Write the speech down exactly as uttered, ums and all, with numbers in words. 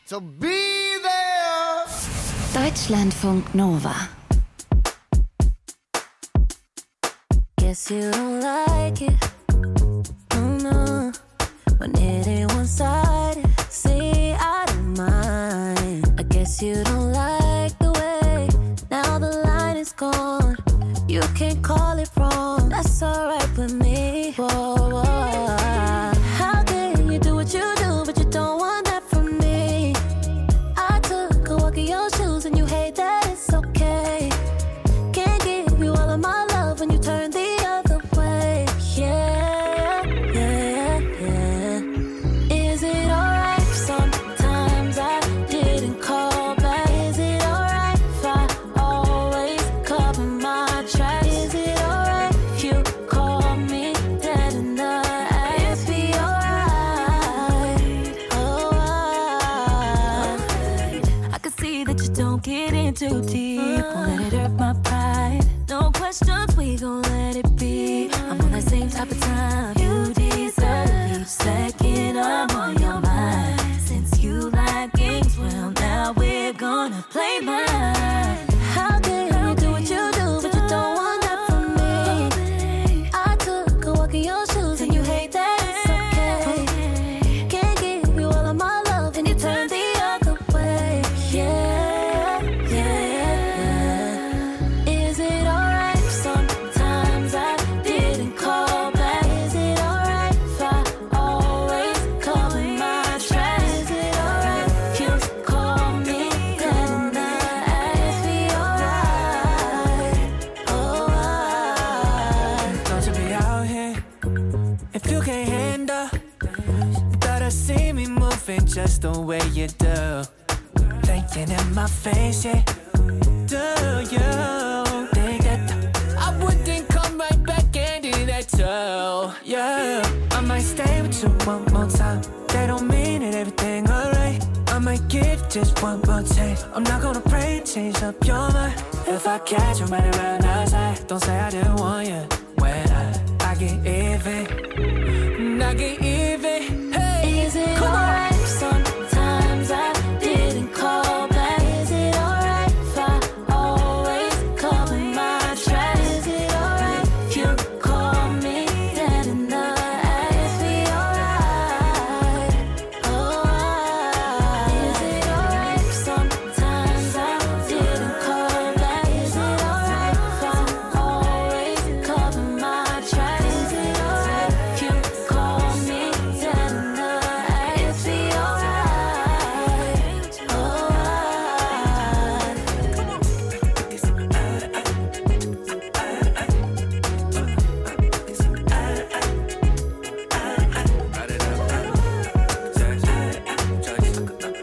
So be there. Deutschlandfunk Nova. Guess you don't like it. Oh no. When it ain't one-sided. See, I don't mind. I guess you don't like the way now the line is gone. You can't call it wrong. That's alright with me. Whoa, whoa. How can you do what you do, but you don't want that from me? I took a walk in your shoes and you hate that it's okay. Can't give you all of my love when you turn the other way. Yeah, yeah, yeah. Is it alright if sometimes I didn't call back? Is it alright if I always cover my tracks? Is it alright if you call me dead in the ass? It'd be alright, oh, I, I can see that you don't get in too deep. Won't let it hurt my pride. No questions, we gon' let it be. I'm on that same type of time. You deserve each second I'm on your mind. Since you like games, well now we're gonna play mine. How can you do what you do, but you don't want that from me? I took a walk in your shoes and you hate that it's okay. Can't give you all of my love and you turn the other way. Yeah, yeah. Is it alright if sometimes I didn't call back? Is it alright if I always cover my tracks? Is it alright if you call me dead in the ass? Be alright, oh, I. Don't you be out here if you can't handle. You gotta see me moving just the way you do. Thinking in my face, yeah. Do you think that I wouldn't come right back and do that too? Yeah, I might stay with you one more time. That don't mean that everything alright. I might give just one more chance. I'm not gonna pray and change up your mind. If I catch you running around outside, don't say I didn't want you. When I, I get even, I get